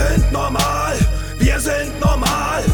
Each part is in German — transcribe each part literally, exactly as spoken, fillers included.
sind normal, wir sind normal.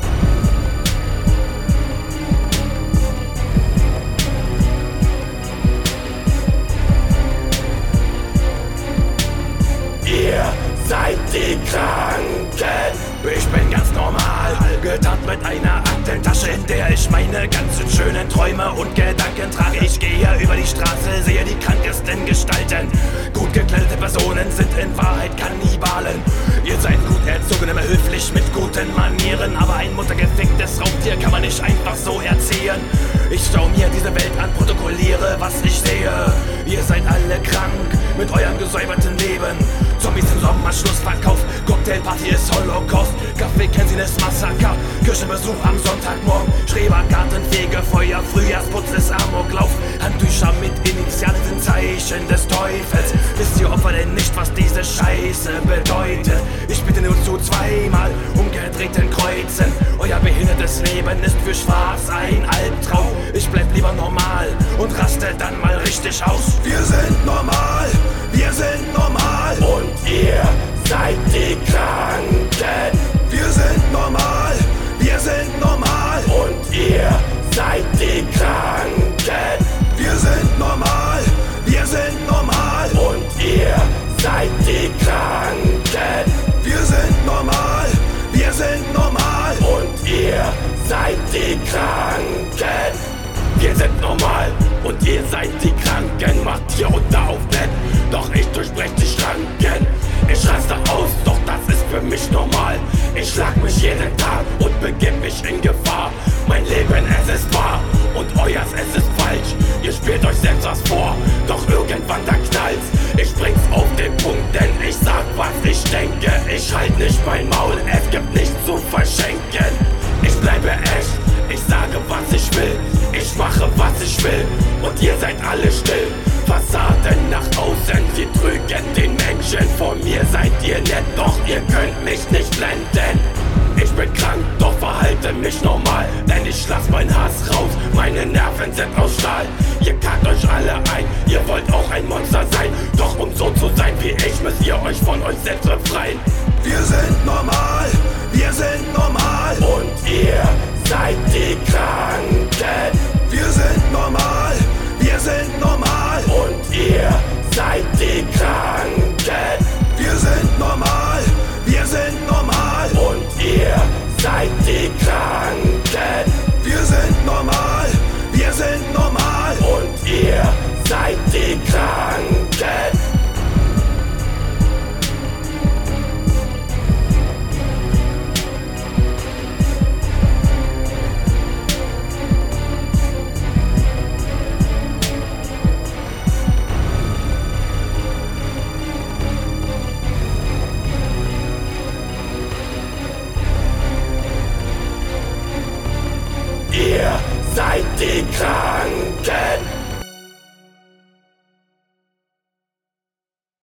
Ihr seid die Kranken. Ich bin ganz normal, getarnt mit einer Aktentasche, in der ich meine ganzen schönen Träume und Gedanken trage. Ich gehe über die Straße, sehe die krankesten Gestalten. Gut gekleidete Personen sind in Wahrheit Kannibalen. Ihr seid gut erzogen, immer höflich mit guten Manieren, aber ein muttergeficktes Raubtier kann man nicht einfach so erziehen. Ich schau mir diese Welt an, protokolliere, was ich sehe. Ihr seid alle krank mit eurem gesäuberten Leben. Zombies im Sommer, Schlussverkauf, Cocktailparty ist Holocaust, Kaffee, Kennen ist Massaker, Kirchenbesuch am Sonntagmorgen, Schrebergarten, Fegefeuer, Frühjahrsputz ist Amoklauf, Handtücher mit Initialen sind Zeichen des Teufels. Wisst ihr Opfer denn nicht, was diese Scheiße bedeutet? Ich bitte nur zu zweimal umgedrehten Kreuzen. Euer behindertes Leben ist für Schwarz ein Albtraum. Ich bleib lieber normal und raste dann mal richtig aus. Wir sind normal, wir sind normal. Und ihr seid die Kranken. Wir sind normal, wir sind normal. Und ihr seid die Kranken. Wir sind normal, wir sind normal. Und ihr seid die Kranken. Wir sind normal, wir sind normal. Und ihr seid die Kranken. Wir sind normal und ihr seid die Kranken. Macht hier unter auf Bett, doch ich durchbrech die Schranken. Ich raste aus, doch das ist für mich normal. Ich schlag mich jeden Tag und begib mich in Gefahr. Mein Leben, es ist wahr und euers, es ist falsch. Ihr spielt euch selbst was vor, doch irgendwann da knallt's. Ich bring's auf den Punkt, denn ich sag, was ich denke. Ich halt nicht mein Maul, es gibt nichts zu verschenken. Ich bleibe echt, ich sage, was ich will. Ich mache, was ich will und ihr seid alle still. Fassaden nach außen, sie trügen den Menschen. Vor mir seid ihr nett, doch ihr könnt mich nicht blenden. Ich bin krank, doch verhalte mich normal, denn ich lass mein Hass raus, meine Nerven sind aus Stahl. Ihr kackt euch alle ein, ihr wollt auch ein Monster sein. Doch um so zu sein wie ich, müsst ihr euch von euch selbst befreien. Wir sind normal, wir sind normal. Und ihr seid die Kranken. Wir sind normal, wir sind normal. Und ihr seid die Kranken. Wir sind normal, wir sind normal. Und ihr seid die Kranken. Wir sind normal, wir sind normal. Und ihr seid die Kranken. Ihr seid die Kranken.